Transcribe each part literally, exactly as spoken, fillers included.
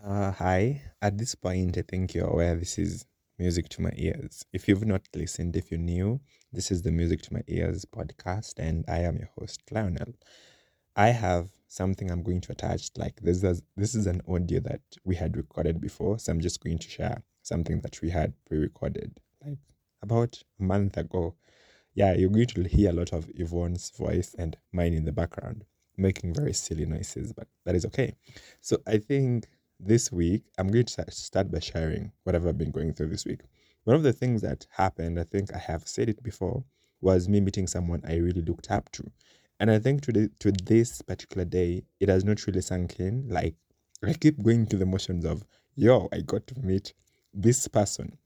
Uh, hi. At this point, I think you're aware this is music to my ears. If you've not listened, if you're new, this is the Music to My Ears podcast, and I am your host, Lionel. I have something I'm going to attach. Like this is this is an audio that we had recorded before, so I'm just going to share something that we had pre-recorded like about a month ago. Yeah, you're going to hear a lot of Yvonne's voice and mine in the background, making very silly noises, but that is okay. So I think this week I'm going to sa- start by sharing whatever I've been going through this week. One of the things that happened, I think I have said it before, was me meeting someone I really looked up to. And I think to, the, to this particular day, it has not really sunk in. Like, I keep going through the motions of, yo, I got to meet this person.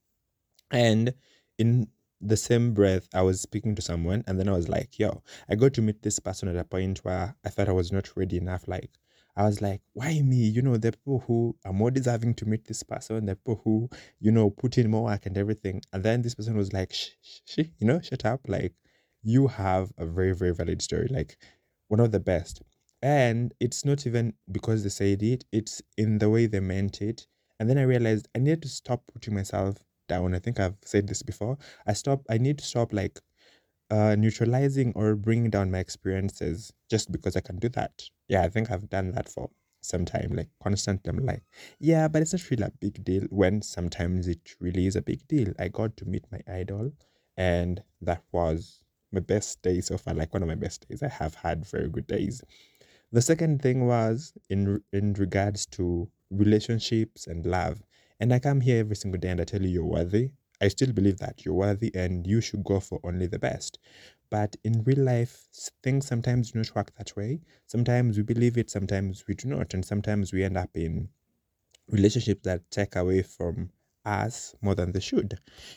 And in the same breath, I was speaking to someone, and then I was like, yo, I got to meet this person at a point where I thought I was not ready enough. Like, I was like, why me? You know, the people who are more deserving to meet this person, the people who, you know, put in more work and everything. And then this person was like, shh, shh, shh, you know, shut up. Like, you have a very, very valid story. Like, one of the best. And it's not even because they said it, it's in the way they meant it. And then I realized I needed to stop putting myself down. I think I've said this before. I stop. I need to stop like uh, neutralizing or bringing down my experiences just because I can do that. Yeah, I think I've done that for some time. Like constantly, I'm like, yeah, but it's not really a big deal. When sometimes it really is a big deal. I got to meet my idol, and that was my best day so far. Like one of my best days. I have had very good days. The second thing was in in regards to relationships and love. And I come here every single day and I tell you you're worthy. I still believe that you're worthy and you should go for only the best. But in real life, s- things sometimes do not work that way. Sometimes we believe it, sometimes we do not. And sometimes we end up in relationships that take away from us more than they should.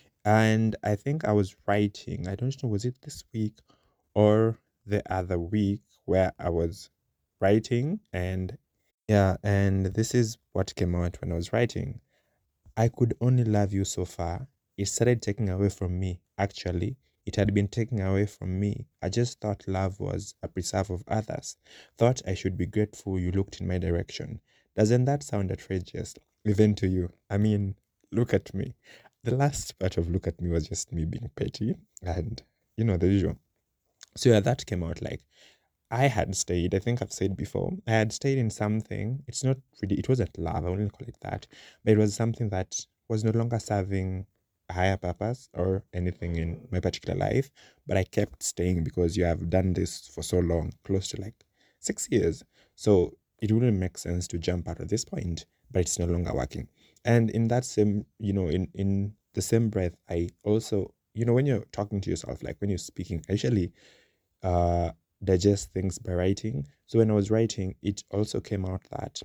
And I think I was writing, I don't know, was it this week or the other week where I was writing and yeah, and this is what came out when I was writing. I could only love you so far. It started taking away from me. Actually, it had been taken away from me. I just thought love was a preserve of others. Thought I should be grateful you looked in my direction. Doesn't that sound outrageous? Even to you. I mean, look at me. The last part of look at me was just me being petty and, you know, the usual. So yeah, that came out like I had stayed, I think I've said before, I had stayed in something. It's not really, it wasn't love, I wouldn't call it that, but it was something that was no longer serving a higher purpose or anything in my particular life. But I kept staying because you have done this for so long, close to like six years. So it wouldn't make sense to jump out at this point, but it's no longer working. And in that same, you know, in, in the same breath, I also, you know, when you're talking to yourself, like when you're speaking, I usually uh, digest things by writing. So when I was writing, it also came out that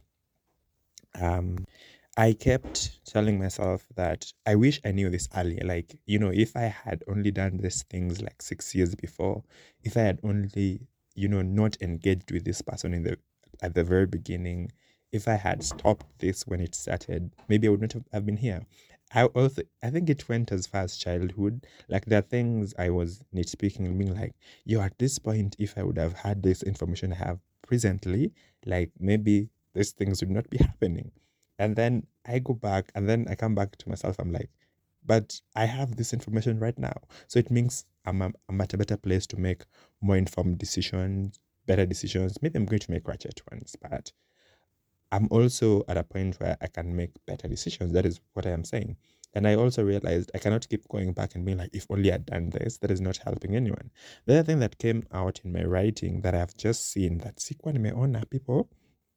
um, I kept telling myself that I wish I knew this earlier. Like, you know, if I had only done these things like six years before, if I had only, you know, not engaged with this person in the at the very beginning, if I had stopped this when it started, maybe I would not have have been here. I also I think it went as far as childhood. Like there are things I was nitpicking and being like, yo, at this point, if I would have had this information I have presently, like maybe these things would not be happening. And then I go back and then I come back to myself. I'm like, but I have this information right now. So it means I'm, a, I'm at a better place to make more informed decisions, better decisions. Maybe I'm going to make ratchet ones, but I'm also at a point where I can make better decisions. That is what I am saying. And I also realized I cannot keep going back and being like, if only I'd done this, that is not helping anyone. The other thing that came out in my writing that I've just seen that Sikwan may honor people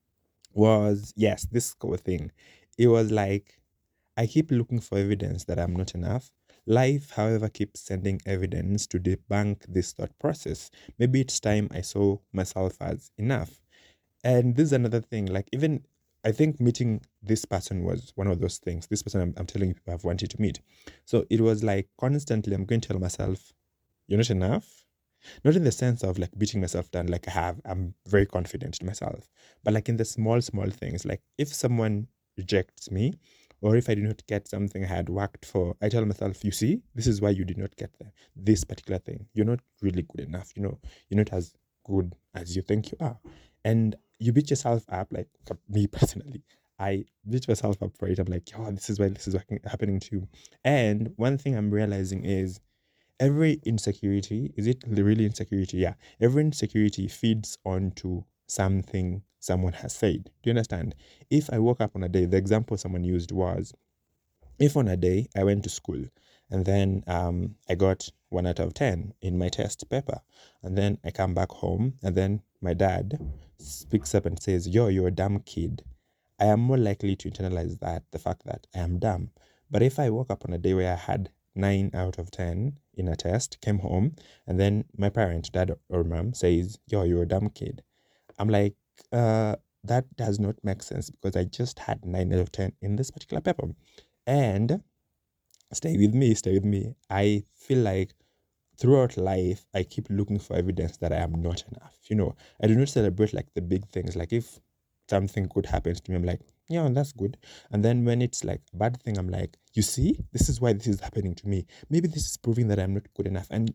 was yes, this core thing. It was like I keep looking for evidence that I'm not enough. Life, however, keeps sending evidence to debunk this thought process. Maybe it's time I saw myself as enough. And this is another thing, like even I think meeting this person was one of those things. This person I'm, I'm telling you I've wanted to meet. So it was like constantly I'm going to tell myself, you're not enough. Not in the sense of like beating myself down, like I have, I'm very confident in myself, but like in the small, small things. Like if someone rejects me, or if I do not get something I had worked for, I tell myself, you see, this is why you did not get the, this particular thing. You're not really good enough. You know, you're not as good as you think you are. And you beat yourself up, like me personally. I beat myself up for it. I'm like, oh, this is why this is happening too. And one thing I'm realizing is every insecurity, is it really insecurity? Yeah. Every insecurity feeds onto something someone has said. Do you understand? If I woke up on a day, the example someone used was, if on a day I went to school and then um, I got one out of ten in my test paper, and then I come back home and then my dad speaks up and says, yo, you're a dumb kid, I am more likely to internalize that, the fact that I am dumb. But if I woke up on a day where I had nine out of ten in a test, came home, and then my parent, dad or mom, says, yo, you're a dumb kid, I'm like, uh, that does not make sense because I just had nine out of ten in this particular paper. And stay with me, stay with me. I feel like throughout life, I keep looking for evidence that I am not enough. You know, I do not celebrate like the big things. Like if something good happens to me, I'm like, yeah, that's good. And then when it's like a bad thing, I'm like, you see, this is why this is happening to me. Maybe this is proving that I'm not good enough. And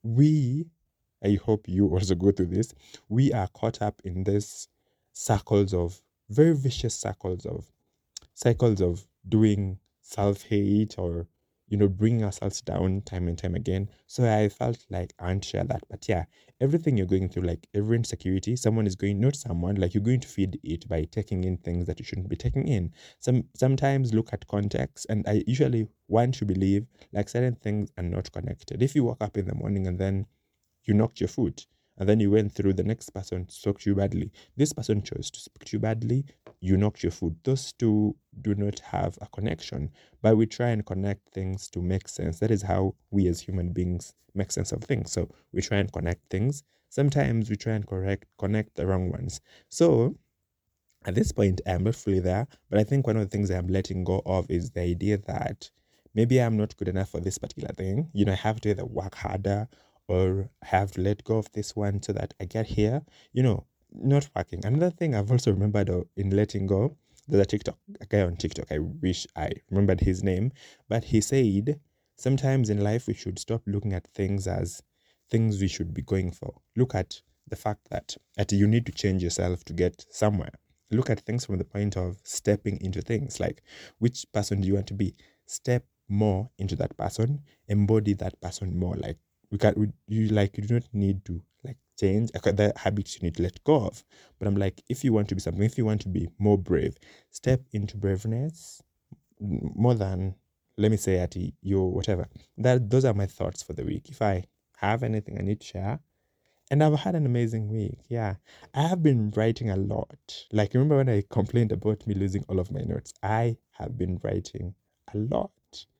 we, I hope you also go through this, we are caught up in this circles of very vicious circles of cycles of doing self-hate or you know bringing ourselves down time and time again. So I felt like I can't share that. But yeah, everything you're going through, like every insecurity, someone is going, not someone, like you're going to feed it by taking in things that you shouldn't be taking in. Some sometimes look at context, and I usually want to believe like certain things are not connected. If you woke up in the morning and then you knocked your foot, and then you went through the next person spoke to you badly, this person chose to speak to you badly, you knocked your foot, those two do not have a connection. But we try and connect things to make sense. That is how we as human beings make sense of things. So we try and connect things. Sometimes we try and correct connect the wrong ones. So at this point, I'm not fully there, but I think one of the things I'm letting go of is the idea that maybe I'm not good enough for this particular thing. You know, I have to either work harder or I have to let go of this one so that I get here. You know, not working. Another thing I've also remembered uh, in letting go, there's a TikTok, a guy on TikTok, I wish I remembered his name, but he said, sometimes in life we should stop looking at things as things we should be going for. Look at the fact that, that you need to change yourself to get somewhere. Look at things from the point of stepping into things, like which person do you want to be? Step more into that person, embody that person more. Like we can, we, you like you do not need to like change the habits you need to let go of. But I'm like, if you want to be something, if you want to be more brave, step into braveness more than, let me say, at you whatever. That those are my thoughts for the week. If I have anything I need to share. And I've had an amazing week. Yeah. I have been writing a lot. Like, remember when I complained about me losing all of my notes? I have been writing a lot.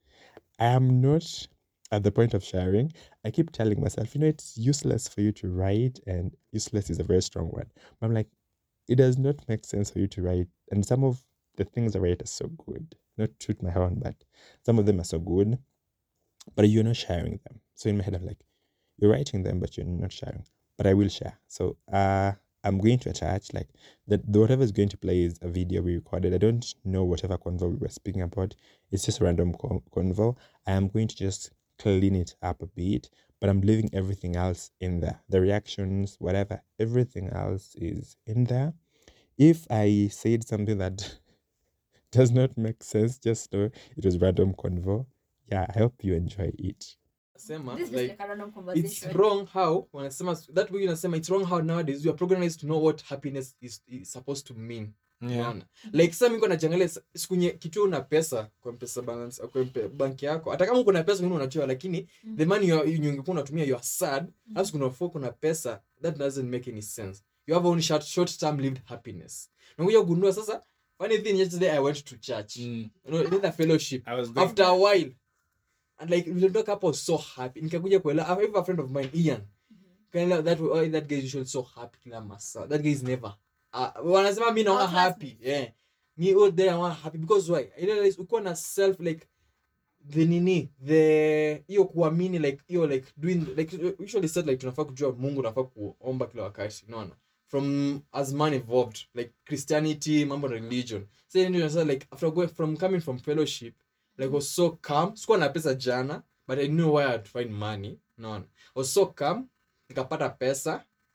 I am not at the point of sharing. I keep telling myself, you know, it's useless for you to write, and useless is a very strong word. But I'm like, it does not make sense for you to write. And some of the things I write are so good. Not to toot my horn, but some of them are so good, but you're not sharing them. So in my head, I'm like, you're writing them, but you're not sharing. But I will share. So uh, I'm going to attach like that. Whatever is going to play is a video we recorded. I don't know whatever convo we were speaking about. It's just a random con- convo. I am going to just clean it up a bit, but I'm leaving everything else in there. The reactions, whatever, everything else is in there. If I said something that does not make sense, just know it was random convo. Yeah, I hope you enjoy it. Sema, this is like, like a random conversation. It's wrong how wanasema that way unasema it's wrong how nowadays you are programmed to know what happiness is, is supposed to mean. Yeah. Like sasa mimi najiangalia siku nye kitu una pesa kwa pesa balance kwa banki yako. Hata kama uko na pesa wewe unatoa, lakini mm. the money you ungekuwa unatumia you are sad. Mm. Hasa kuna focus kuna pesa, that doesn't make any sense. You have only short short term lived happiness. Ngoja kugundua sasa, funny thing, yesterday I went to church. Mm. You know, did a fellowship. I was after a while. And like we talk up, I was so happy. Nikakuja kuelewa, I have a friend of mine, Ian. Mm-hmm. That oh, that guy is usually so happy kila masa. That guy is never. Uh, wanasema mimi naona happy. Yeah. Me all day I want happy because why? I realize uko na self like the nini, the hiyo kuamini like hiyo like doing like usually said like tunafaa kujua Mungu, tunafaa kuomba kila wakati. No no. From as man evolved like Christianity, mambo religion. So you know like after going from coming from fellowship, like I was so calm. Sikuwa na pesa jana, but I knew where I had to find money. No, I was so calm. Nikapata pesa.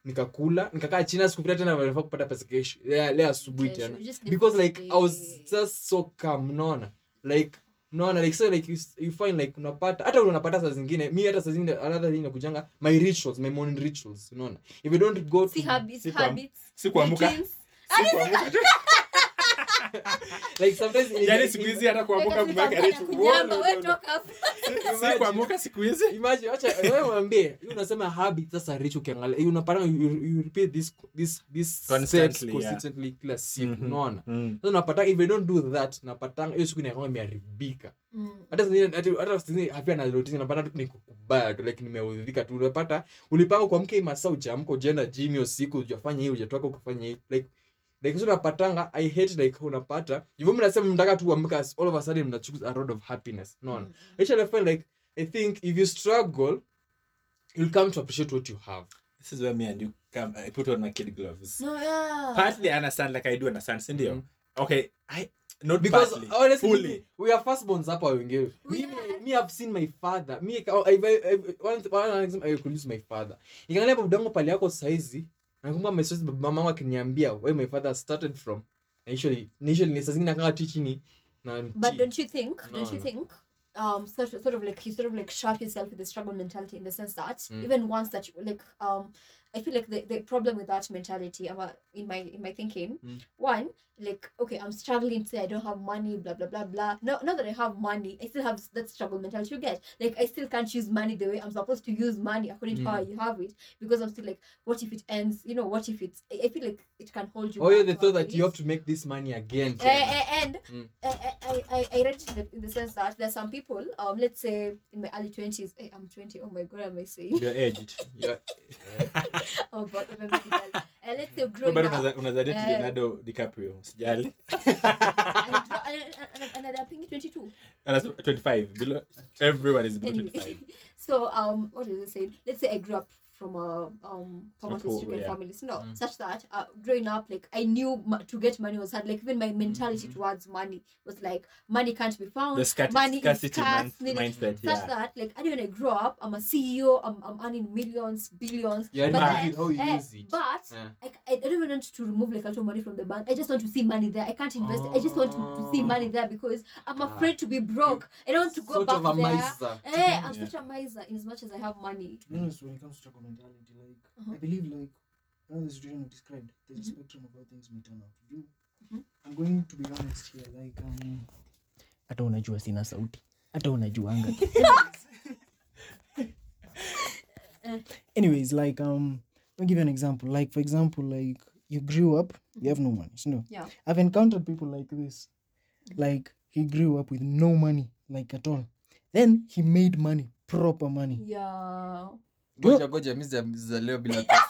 nikakula nikakaa chini sikufikiria tena nafaa kupata pesa kesho leo asubuhi tena because like I was just so calm unaona like unaona like so like you, you find like unapata hata unapata saa zingine mimi hata saa zingine another thing inakujanga my rituals my morning rituals unaona if you don't go to habits habits si kuamka si kuamka like sometimes yani siku hizi hata kuamka kumweka ritual si kuamka siku hizi imagine acha wewe mwambie you unasema habit sasa ritual ukiangalia you unapata you, you repeat this this this constantly consistently yeah. Kila siku mm-hmm. unaona mm. so unapata if you don't do that unapata hiyo siku inakuwa imeharibika hata mm. hata hata sisi hapia na routine unapata tu nikubaya tu like nimeudhika tu unapata ulipanga kuamka masaa ujaamka ujaenda gym hiyo siku hujafanya hiyo hujatoka ukafanya hiyo like like so unapatanga I hate like unapata hivyo mnasema mnataka tu kuamka all of a sudden mna choose a road of happiness unaona mm. actually I feel like I think if you struggle you'll come to appreciate what you have. This is where me and you come I put on my kid gloves. No, yeah. Partly I understand like I do understand Cindy. Mm. Okay, I not because partly, honestly fully. We are firstborns hapa wengine. Me me have seen my father. Me I, I, I one one I could use my father. Ingalia hapo mdango pale yako saizi. Nakumbuka my sister mama wangu akiniambia where my father started from. Initially initially ni sasa kama teaching na but don't you think no, don't you no. think um sort of, sort of like he sort of like shot himself with the struggle mentality in the sense that mm. even once that you, like um I feel like the, the problem with that mentality about in my in my thinking mm. one like okay I'm struggling to say I don't have money blah blah blah blah no not that I have money I still have that struggle mentality you get like I still can't use money the way I'm supposed to use money according mm. to how you have it because I'm still like what if it ends you know what if it's I feel like it can hold you oh yeah the thought that you have to make this money again uh, uh, and mm. uh, I, I I read it in the sense that there's some people um let's say in my early twenties hey, I'm twenty oh my god am I saying you're aged yeah oh but uh, let's say growing up unaweza unaweza date Leonardo DiCaprio sijali and I think twenty-two and twenty-five below everyone is below twenty-five so um what is it saying let's say I grew up from a um poverty-stricken yeah. family so no mm. such that uh, growing up like I knew ma- to get money was hard like even my mentality mm-hmm. towards money was like money can't be found the scat- money scarcity is scarce man- mindset such yeah. that like I didn't when I grow up I'm a C E O I'm, I'm earning millions billions yeah, but then, how you uh, use it but yeah. I, I don't even want to remove like a little money from the bank I just want to see money there I can't invest oh. I just want to, to see money there because I'm afraid to be broke I don't want to go sort back of a there miser. eh, I'm yeah. such a miser in as much as I have money to be honest when it comes to struggle mentality like uh-huh. I believe like you know the situation you described there's mm-hmm. a spectrum of how things may turn out to do mm-hmm. I'm going to be honest here like um hata unajua sina sauti hata unajuanga anyways like um I'll give you an example like for example like you grew up you have no money so no yeah I've encountered people like this like he grew up with no money like at all then he made money proper money yeah goja goja mimi zaleo bila pesa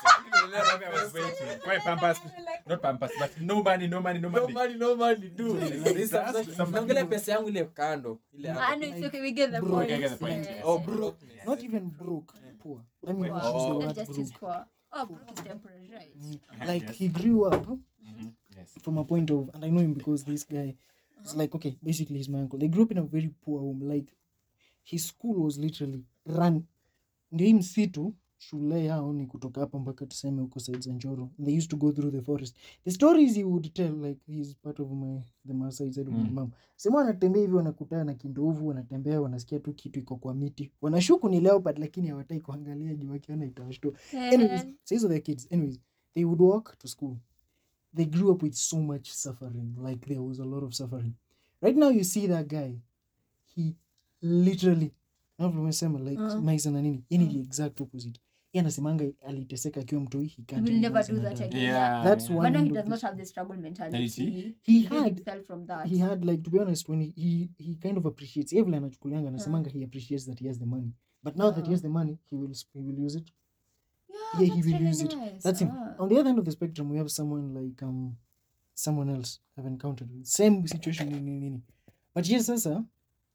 why pampas not pampas but no money no money no money no money no money do naangalia pesa yangu ile kando ile I know it's okay we get the point, we get the point. Yes. oh broke not even broke poor I mean Wow. wow. use the Oh. word Just broke. is poor. Oh, broke is temporary, right? Mm. Like he grew up mm-hmm. yes. from a point of, and I know him because this guy is like, okay, basically he's my uncle. They grew up in a very poor home. Like his school was literally run. Ndio hii msitu shule yao ni kutoka hapa mpaka tuseme huko sides za Njoro. They used to go through the forest. The stories he would tell, like he's part of my the Maasai side of my mom. Sema wanatembea hivi wanakutana na kindovu, wanatembea wanasikia tu kitu iko kwa miti. Wanashuku ni leopard lakini hawataki kuangalia juu wakiona itawashtua. Anyways, so these are the kids. Anyways, they would walk to school. They grew up with so much suffering. Like there was a lot of suffering. Right now you see that guy. He literally navyosema like uh, maisha na nini. Yeye ni the exact opposite. Yeye anasemanga aliteseka akiwa mtoi, he can't will never do that again. Yeah. That's yeah. one. But now he does not have the struggle mentality. He, he had himself from that. He had like to be honest when he he, he kind of appreciates every anachukulianga anasemanga he appreciates that he has the money. But now uh, that he has the money, he will he will use it. Yeah, yeah he will really use nice. it. That's him. Ah. On the other end of the spectrum we have someone like um someone else I've encountered with same situation nini nini. But yes sasa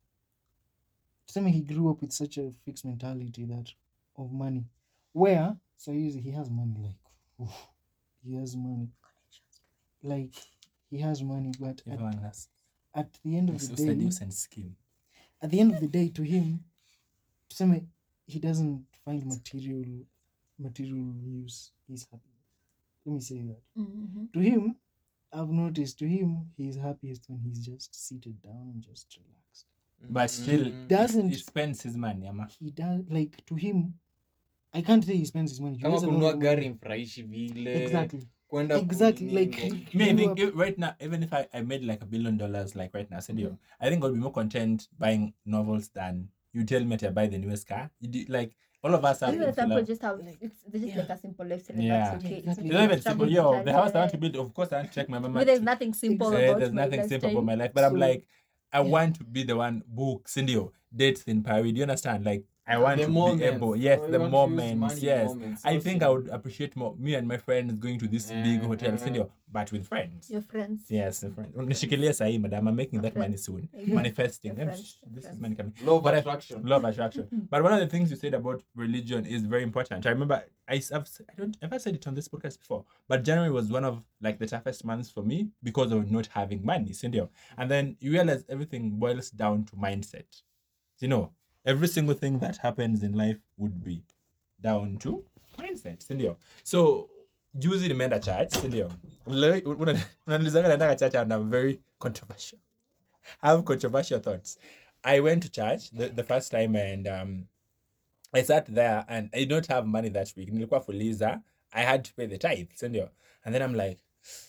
tuseme he grew up with such a fixed mentality that of money where so he, he has money like oof, he has money like he has money but at, has. at the end of It's the day and scheme. at the end of the day to him tuseme he doesn't find material material use his happiness. Let me say that. Mm-hmm. To him, I've noticed, to him, he's happiest when he's just seated down and just relaxed. But still, He doesn't. he spends his money, ama. He does, like, to him, I can't say he spends his money. He Kama has a lot kununua of gari money. mfurahishi vile. Exactly. Kwenda Exactly. kunini Like, ngo- you Me, I grew think up- if, right now, even if I, I made like a billion dollars, like right now, Cindy, I think I'll be more content buying novels than you tell me to buy the newest car. You do, like, all of us have. Even to fill example, up- just have it's they just Yeah. like a simple lifestyle. and Yeah. That's okay. Yeah, It's exactly. It's really not even struggle simple. Yo, mentality. the house I want to build, of course, I want to check my mama. But there's nothing simple Exactly. Eh, about there's my nothing simple lifestyle. about my life. But I'm So- like, I Yeah. want to be the one book, Cindy, oh, dates in Paris. Do you understand? Like, I want The to moments. be able. Yes, Oh, you the want to use moments. money Yes. moments. I So think I simple. would appreciate more me and my friends going to this big Uh, hotel, uh, Cindy, oh, but with friends. Your friends. Yes, the friends. Nishikilia sahi, madam. I'm making that Friends. money soon. Yeah. Manifesting. Your friends, your This is friends. money coming. Law of But I- attraction. Love attraction. But one of the things you said about religion is very important. I remember I s- I've, s- I don't ever said it on this podcast before, but January was one of like the toughest months for me because of not having money, Cindy. And then you realize everything boils down to mindset. You know, every single thing that happens in life would be down to mindset, Cindy. So juzi nimeenda church, Cindy. Le- una- unanilizanga naenda church and I'm very controversial. I have controversial thoughts. I went to church the, the first time and um, I sat there and I don't have money that week. Nilikuwa fuliza. I had to pay the tithe, sindio? And then I'm like,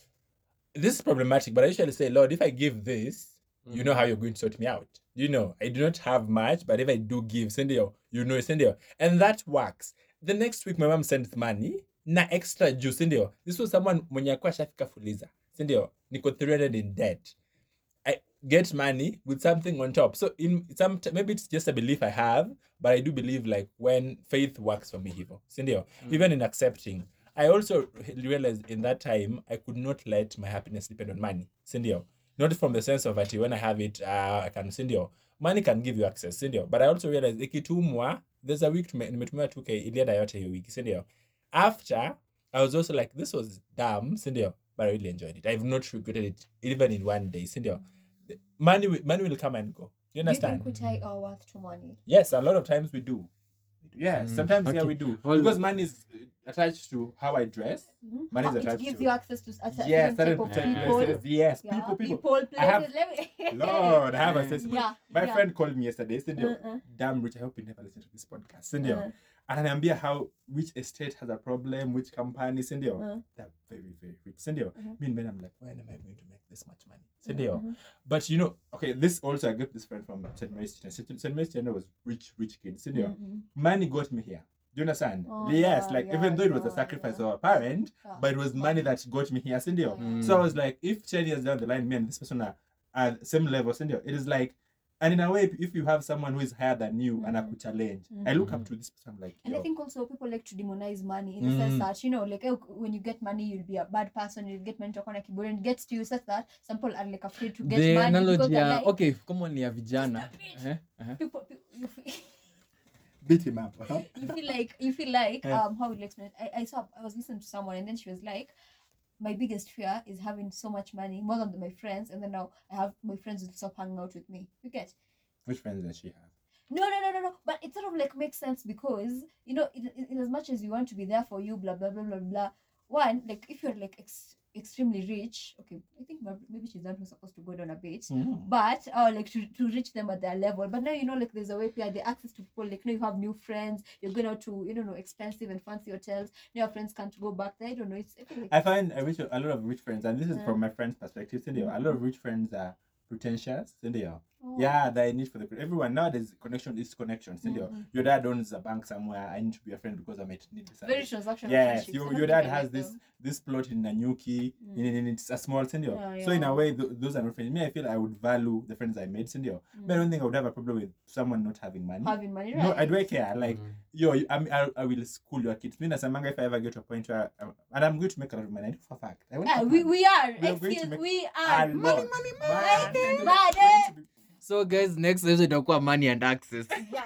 this is problematic, but I usually say, Lord, if I give this, you know how you're going to sort me out. You know, I do not have much, but if I do give, sindio, you know, sindio. And that works. The next week, my mom sent money, na extra juice, sindio. This was someone mwenye akuwa shafika fuliza, sindio. Niko three hundred in debt. I get money with something on top. So in some maybe it's just a belief I have, but I do believe like when faith works for me, hivo, sindio. Even in accepting, I also realized in that time I could not let my happiness depend on money, sindio. Not from the sense of that when I have it, uh, I can sindio. Money can give you access, sindio. But I also realized ikitumwa, there's a week to nimetumia two K ilienda yote hiyo week, sindio. After I was also like, this was dumb, sindio. But I really enjoyed it. I've not regretted it even in one day, sindio. Money will, money will come and go. You Do you think understand? we tie our worth to money? Yes, a lot of times we do. Yeah, Mm, sometimes yeah okay. we do. Hold Because on. money is uh, attached to how I dress. Money is Oh, it attached gives to you access to a certain yes, type certain of type people. places. Yes, Yeah, people, people. people, places. I have- let me- Lord, I have a sense. Yeah, My yeah. friend called me yesterday, Cindy. Uh-uh. Damn rich. I hope you never listen to this podcast, Cindy. Uh. And ananiambia how which estate has a problem, which company, Cindy. Uh. They're very, very rich, Cindy. Mhm. Me and Ben, I'm like, when am I going to make this much money, Cindy? Mhm. But you know, okay, this also I got this friend from Saint Mary's Children. Saint Mary's Children was rich, rich kid, Cindy. Mhm. Money got me here. Do you understand? Oh, yes, yeah, like yeah, even though it was a yeah, sacrifice yeah. of a parent, Yeah. but it was money that got me here, Cindy. Mm. So I was like, if ten years down the line, me and this person are at same level, Cindy, it is like, and in a way, if you have someone who is higher than you and I Mhm. could challenge, Mhm. I look up to this person, I'm like, And yo. I think also people like to demonize money in the sense Mm. that, you know, like, oh, when you get money, you'll be a bad person, you'll get mental on a keyboard, and it gets to you such that some people are like afraid to get The money because analogy they're ya like, okay kama ni ya vijana Stop it. eh, eh. people, people, you feel, beat him up. Huh? you feel like, you feel like, Yeah. um, how would you explain it? I, I saw, I was listening to someone, and then she was like, my biggest fear is having so much money, more than my friends, and then now I have my friends will stop hanging out with me. You get? Which friends does she have? No, no, no, no, no. But it sort of like makes sense because, you know, in, in, in as much as you want to be there for you, blah, blah, blah, blah, blah. One, like if you're like ex- extremely rich, okay, I think ma- maybe she's not supposed to go down a bit, but uh, like to, to reach them at their level. But now, you know, like there's a way where the access to people, like, you know, you have new friends, you're going out to, you don't know, expensive and fancy hotels. Now your friends can't go back there. I don't know. It's, I feel like, I find a, rich, a lot of rich friends, and this is Yeah. from my friend's perspective, Cindy. A lot of rich friends are pretentious, Cindy. oh, Yeah, that I need for the everyone nowadays. Connection is connection, Cindy. Mhm. Your dad owns a bank somewhere. I need to be a friend because I might need this. very transactional. Yes, friendships. your, You your have to dad get has like this them. this plot in Nanyuki, Mm. in, in, it's a small Cindy. Yeah, So in yeah. a way, th- those are not friends. Me, I feel I would value the friends I made, Cindy. But I don't think I would have a problem with someone not having money. Having money, right? No, I do care. Like, Mm. yo, you- I, mean, I, I will school your kids. Me, as a manga, if I ever get to a point where, um, and I'm going to make a lot of money, I know for a fact. I want Yeah, to we, have we are. We are going to Excuse, make we a are. lot. Money, money, money. Man, Money. it's going to be- So guys, next episode itakuwa money and access. Yeah.